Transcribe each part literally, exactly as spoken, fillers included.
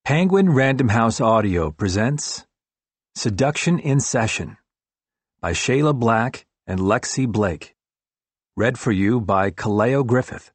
Penguin Random House Audio presents Seduction in Session by Shayla Black and Lexi Blake. Read for you by Kaleo Griffith.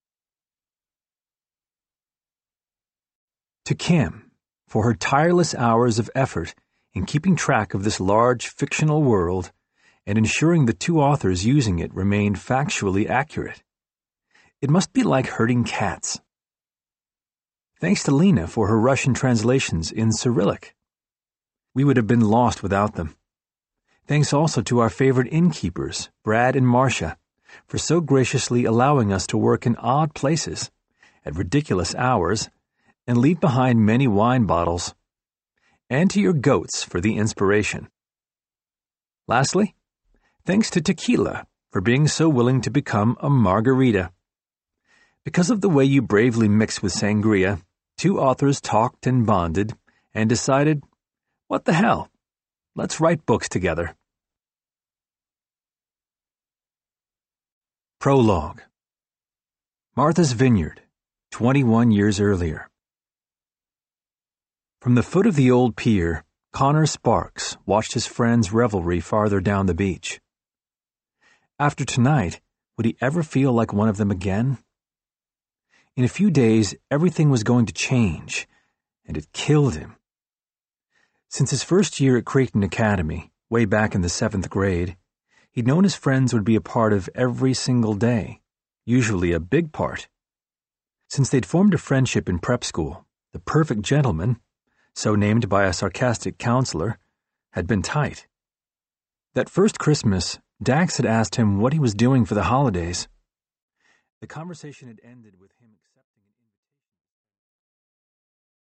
To Kim, for her tireless hours of effort in keeping track of this large fictional world and ensuring the two authors using it remained factually accurate. It must be like herding cats. Thanks to Lena for her Russian translations in Cyrillic. We would have been lost without them. Thanks also to our favorite innkeepers, Brad and Marcia, for so graciously allowing us to work in odd places, at ridiculous hours, and leave behind many wine bottles. And to your goats for the inspiration. Lastly, thanks to Tequila for being so willing to become a margarita. Because of the way you bravely mix with sangria, two authors talked and bonded and decided, what the hell, let's write books together. Prologue. Martha's Vineyard, twenty-one years earlier. From the foot of the old pier, Connor Sparks watched his friends' revelry farther down the beach. After tonight, would he ever feel like one of them again? In a few days, everything was going to change, and it killed him. Since his first year at Creighton Academy, way back in the seventh grade, he'd known his friends would be a part of every single day, usually a big part. Since they'd formed a friendship in prep school, the perfect gentleman, so named by a sarcastic counselor, had been tight. That first Christmas, Dax had asked him what he was doing for the holidays. The conversation had ended with him